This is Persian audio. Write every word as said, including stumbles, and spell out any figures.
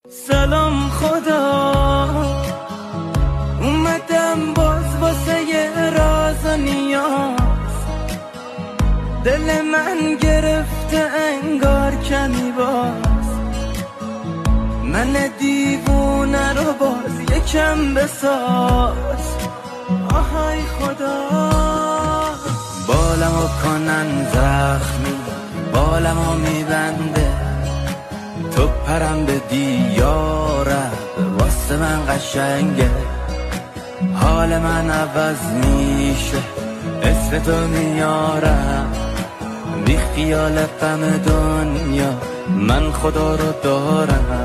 سلام خدا، اومدم باز واسه یه راز و نیاز. دل من گرفته انگار کمی باز، من دیوونه رو باز یکم بساز. آهای خدا، بالمو کنن زخمی، بالمو میبنده، تو پرم به دیاره، واسه من قشنگه. حال من عوض میشه، اسم تو میارم، بی خیال غم دنیا من خدا رو دارم.